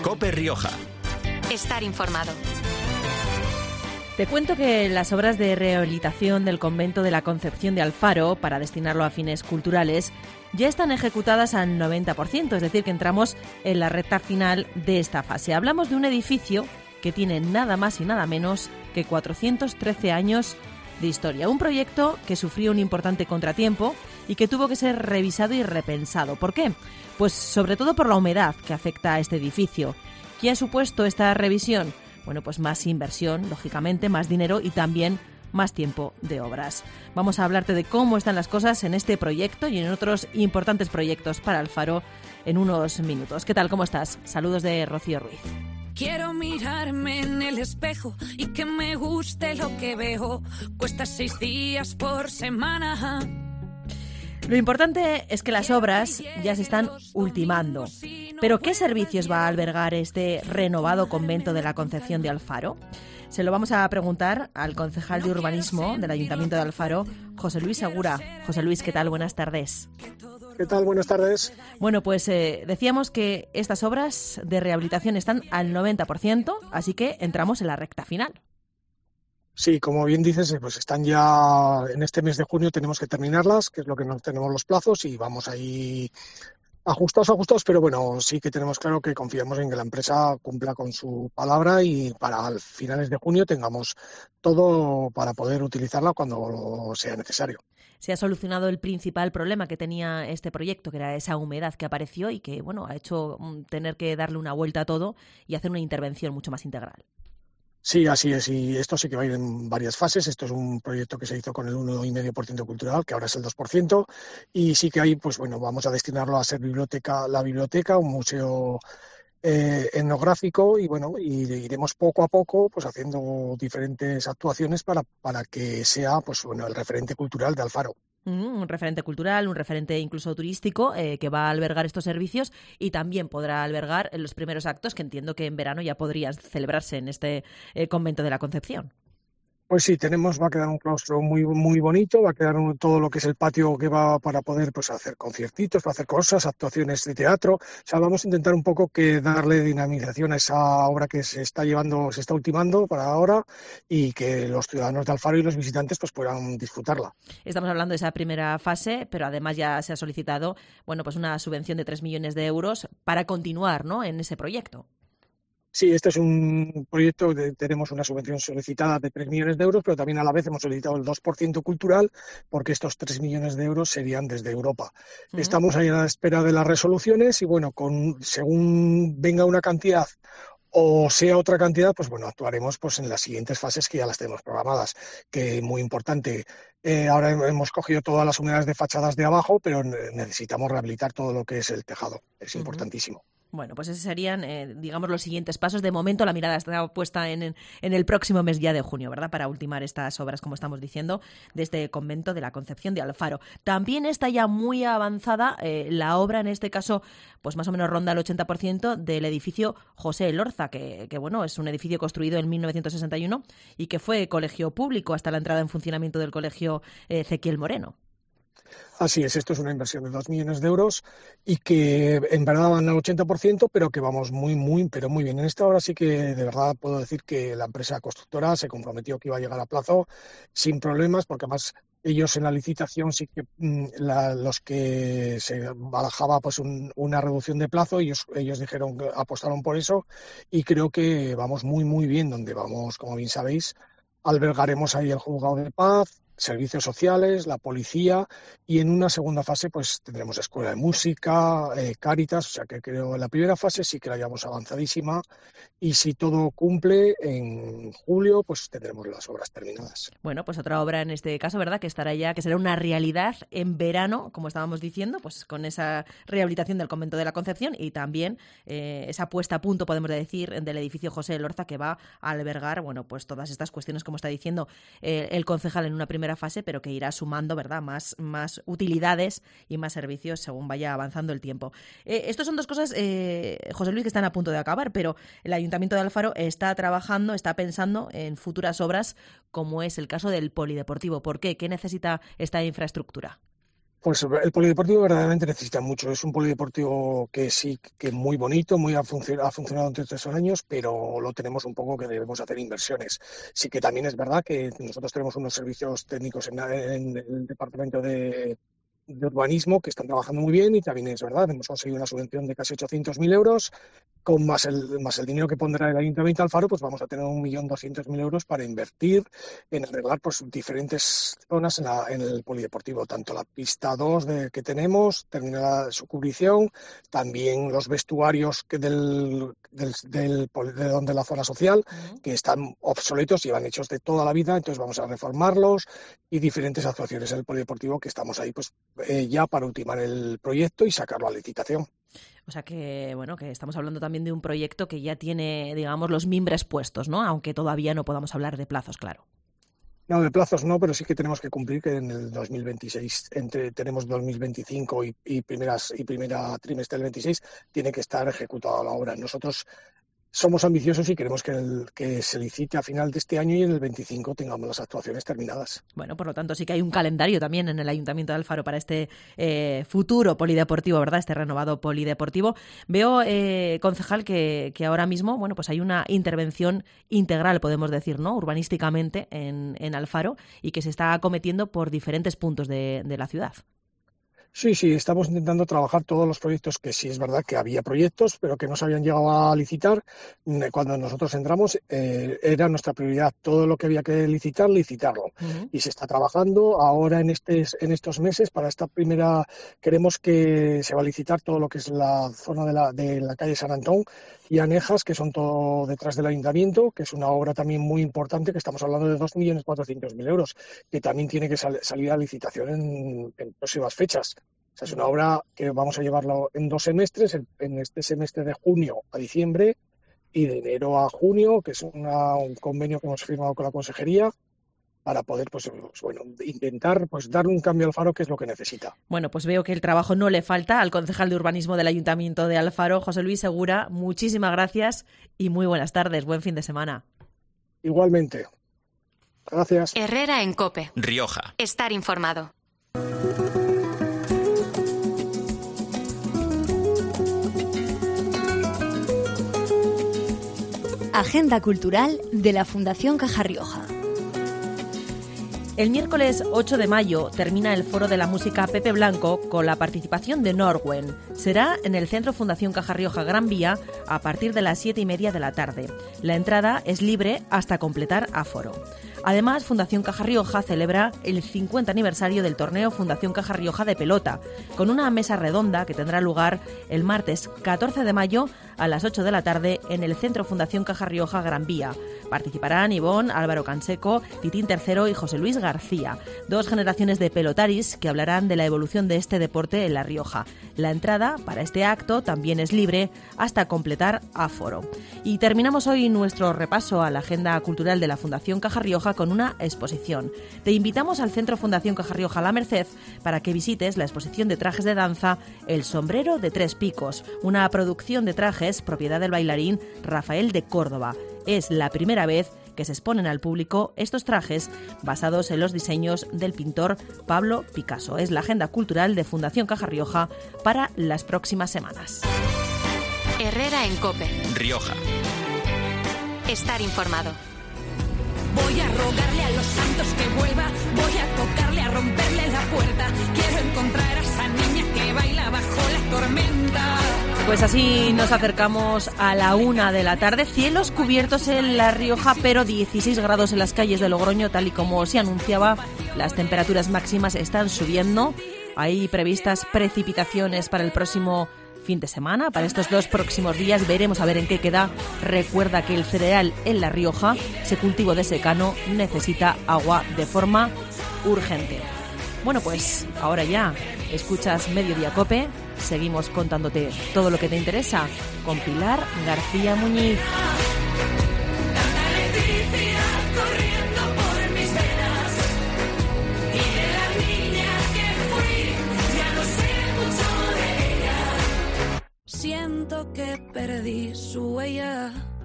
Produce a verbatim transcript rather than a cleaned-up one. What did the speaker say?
COPE Rioja. Estar informado. Te cuento que las obras de rehabilitación del convento de la Concepción de Alfaro, para destinarlo a fines culturales, ya están ejecutadas al noventa por ciento, es decir, que entramos en la recta final de esta fase. Hablamos de un edificio que tiene nada más y nada menos que cuatrocientos trece años de historia. Un proyecto que sufrió un importante contratiempo y que tuvo que ser revisado y repensado. ¿Por qué? Pues sobre todo por la humedad que afecta a este edificio. ¿Qué ha supuesto esta revisión? Bueno, pues más inversión, lógicamente, más dinero y también más tiempo de obras. Vamos a hablarte de cómo están las cosas en este proyecto y en otros importantes proyectos para Alfaro en unos minutos. ¿Qué tal? ¿Cómo estás? Saludos de Rocío Ruiz. Quiero mirarme en el espejo y que me guste lo que veo. Cuesta seis días por semana. Lo importante es que las obras ya se están ultimando. ¿Pero qué servicios va a albergar este renovado convento de la Concepción de Alfaro? Se lo vamos a preguntar al concejal de urbanismo del Ayuntamiento de Alfaro, José Luis Segura. José Luis, ¿qué tal? Buenas tardes. ¿Qué tal? Buenas tardes. Bueno, pues eh, decíamos que estas obras de rehabilitación están al noventa por ciento, así que entramos en la recta final. Sí, como bien dices, pues están ya en este mes de junio, tenemos que terminarlas, que es lo que no tenemos los plazos, y vamos ahí ajustados, ajustados, pero bueno, sí que tenemos claro que confiamos en que la empresa cumpla con su palabra y para finales de junio tengamos todo para poder utilizarla cuando sea necesario. Se ha solucionado el principal problema que tenía este proyecto, que era esa humedad que apareció y que, bueno, ha hecho tener que darle una vuelta a todo y hacer una intervención mucho más integral. Sí, así es, y esto sí que va a ir en varias fases. Esto es un proyecto que se hizo con el uno coma cinco por ciento cultural, que ahora es el dos por ciento, y sí que ahí, pues bueno, vamos a destinarlo a ser biblioteca, la biblioteca, un museo eh, etnográfico, y bueno, y iremos poco a poco pues haciendo diferentes actuaciones para, para que sea pues bueno el referente cultural de Alfaro. Mm, un referente cultural, un referente incluso turístico eh, que va a albergar estos servicios y también podrá albergar los primeros actos que entiendo que en verano ya podrían celebrarse en este eh, convento de la Concepción. Pues sí, tenemos, va a quedar un claustro muy muy bonito, va a quedar un, todo lo que es el patio que va para poder pues hacer conciertitos, para hacer cosas, actuaciones de teatro. O sea, vamos a intentar un poco que darle dinamización a esa obra que se está llevando, se está ultimando para ahora, y que los ciudadanos de Alfaro y los visitantes pues puedan disfrutarla. Estamos hablando de esa primera fase, pero además ya se ha solicitado, bueno, pues una subvención de tres millones de euros para continuar, ¿no?, en ese proyecto. Sí, este es un proyecto, de, tenemos una subvención solicitada de tres millones de euros, pero también a la vez hemos solicitado el dos por ciento cultural, porque estos tres millones de euros serían desde Europa. Uh-huh. Estamos ahí a la espera de las resoluciones y, bueno, con según venga una cantidad o sea otra cantidad, pues bueno, actuaremos pues en las siguientes fases que ya las tenemos programadas, que muy importante. Eh, ahora hemos cogido todas las unidades de fachadas de abajo, pero necesitamos rehabilitar todo lo que es el tejado. Es uh-huh. importantísimo. Bueno, pues esos serían, eh, digamos, los siguientes pasos. De momento la mirada está puesta en, en, en el próximo mes ya de junio, ¿verdad?, para ultimar estas obras, como estamos diciendo, de este convento de la Concepción de Alfaro. También está ya muy avanzada eh, la obra, en este caso, pues más o menos ronda el ochenta por ciento del edificio José Elorza, que, que bueno, es un edificio construido en mil novecientos sesenta y uno y que fue colegio público hasta la entrada en funcionamiento del colegio eh, Ezequiel Moreno. Así es, esto es una inversión de dos millones de euros y que en verdad van al ochenta por ciento, pero que vamos muy, muy, pero muy bien. En esta hora sí que de verdad puedo decir que la empresa constructora se comprometió que iba a llegar a plazo sin problemas, porque además ellos en la licitación sí que la, los que se barajaba pues un, una reducción de plazo, ellos, ellos dijeron que apostaron por eso, y creo que vamos muy, muy bien. Donde vamos, como bien sabéis, albergaremos ahí el juzgado de paz, servicios sociales, la policía, y en una segunda fase pues tendremos escuela de música, eh, Cáritas, o sea que creo que en la primera fase sí que la llevamos avanzadísima, y si todo cumple en julio pues tendremos las obras terminadas. Bueno, pues otra obra en este caso, ¿verdad?, que estará ya, que será una realidad en verano, como estábamos diciendo, pues con esa rehabilitación del convento de la Concepción y también eh, esa puesta a punto, podemos decir, del edificio José Elorza, que va a albergar, bueno, pues todas estas cuestiones, como está diciendo eh, el concejal, en una primera fase, pero que irá sumando, ¿verdad?, más, más utilidades y más servicios según vaya avanzando el tiempo. Eh, Estas son dos cosas, eh, José Luis, que están a punto de acabar, pero el Ayuntamiento de Alfaro está trabajando, está pensando en futuras obras, como es el caso del polideportivo. ¿Por qué? ¿Qué necesita esta infraestructura? Pues el polideportivo verdaderamente necesita mucho. Es un polideportivo que sí, que es muy bonito, muy ha, func- ha funcionado entre estos años, pero lo tenemos un poco que debemos hacer inversiones. Sí que también es verdad que nosotros tenemos unos servicios técnicos en, en el departamento de, de urbanismo que están trabajando muy bien y también es verdad, hemos conseguido una subvención de casi ochocientos mil euros. Con más el, más el dinero que pondrá el Ayuntamiento de Alfaro, pues vamos a tener un millón doscientos mil euros para invertir en arreglar pues diferentes zonas en, la, en el polideportivo, tanto la pista dos de, que tenemos, terminada su cubrición, también los vestuarios que del, del, del, de donde la zona social, uh-huh. que están obsoletos, llevan hechos de toda la vida, entonces vamos a reformarlos y diferentes actuaciones en el polideportivo que estamos ahí pues eh, ya para ultimar el proyecto y sacarlo a licitación. O sea que, bueno, que estamos hablando también de un proyecto que ya tiene, digamos, los mimbres puestos, ¿no? Aunque todavía no podamos hablar de plazos, claro. No, de plazos no, pero sí que tenemos que cumplir que en el dos mil veintiséis, entre tenemos dos mil veinticinco y, y primeras y primera trimestre del veintiséis, tiene que estar ejecutada la obra. Nosotros somos ambiciosos y queremos que, el, que se licite a final de este año y en el veinticinco tengamos las actuaciones terminadas. Bueno, por lo tanto sí que hay un calendario también en el Ayuntamiento de Alfaro para este eh, futuro polideportivo, ¿verdad? Este renovado polideportivo. Veo, eh, concejal, que, que ahora mismo, bueno, pues hay una intervención integral, podemos decir, ¿no? Urbanísticamente en, en Alfaro y que se está acometiendo por diferentes puntos de, de la ciudad. Sí, sí, estamos intentando trabajar todos los proyectos que sí es verdad que había proyectos, pero que no se habían llegado a licitar. Cuando nosotros entramos, eh, era nuestra prioridad todo lo que había que licitar, licitarlo. Uh-huh. Y se está trabajando ahora en, este, en estos meses. Para esta primera, queremos que se va a licitar todo lo que es la zona de la, de la calle San Antón y Anejas, que son todo detrás del ayuntamiento, que es una obra también muy importante, que estamos hablando de dos millones cuatrocientos mil euros, que también tiene que sal, salir a licitación en, en próximas fechas. O sea, es una obra que vamos a llevarlo en dos semestres, en este semestre de junio a diciembre y de enero a junio, que es una, un convenio que hemos firmado con la consejería, para poder, pues, bueno, intentar pues dar un cambio al Alfaro, que es lo que necesita. Bueno, pues veo que el trabajo no le falta al concejal de urbanismo del Ayuntamiento de Alfaro, José Luis Segura. Muchísimas gracias y muy buenas tardes. Buen fin de semana. Igualmente. Gracias. Herrera en COPE. Rioja. Estar informado. Agenda cultural de la Fundación Caja Rioja. El miércoles ocho de mayo termina el Foro de la Música Pepe Blanco con la participación de Norwen. Será en el Centro Fundación Caja Rioja Gran Vía a partir de las siete y media de la tarde. La entrada es libre hasta completar aforo. Además, Fundación Caja Rioja celebra el cincuenta aniversario del torneo Fundación Caja Rioja de pelota, con una mesa redonda que tendrá lugar el martes catorce de mayo a las ocho de la tarde en el Centro Fundación Caja Rioja Gran Vía. Participarán Ivón, Álvaro Canseco, Titín Tercero y José Luis García, dos generaciones de pelotaris que hablarán de la evolución de este deporte en La Rioja. La entrada para este acto también es libre hasta completar aforo. Y terminamos hoy nuestro repaso a la agenda cultural de la Fundación Caja Rioja con una exposición. Te invitamos al Centro Fundación Caja Rioja La Merced para que visites la exposición de trajes de danza El Sombrero de Tres Picos, una producción de trajes propiedad del bailarín Rafael de Córdoba. Es la primera vez que se exponen al público estos trajes basados en los diseños del pintor Pablo Picasso. Es la agenda cultural de Fundación Caja Rioja para las próximas semanas. Herrera en COPE. Rioja. Estar informado. Voy a rogarle a los santos que vuelva, voy a tocarle, a romperle la puerta. Quiero encontrar a esa niña que baila bajo la tormenta. Pues así nos acercamos a la una de la tarde. Cielos cubiertos en La Rioja, pero dieciséis grados en las calles de Logroño, tal y como se anunciaba. Las temperaturas máximas están subiendo. Hay previstas precipitaciones para el próximo fin de semana. Para estos dos próximos días veremos a ver en qué queda. Recuerda que el cereal en La Rioja, ese cultivo de secano, necesita agua de forma urgente. Bueno, pues ahora ya escuchas Mediodía COPE. Seguimos contándote todo lo que te interesa con Pilar García Muñiz. Siento que perdí su huella.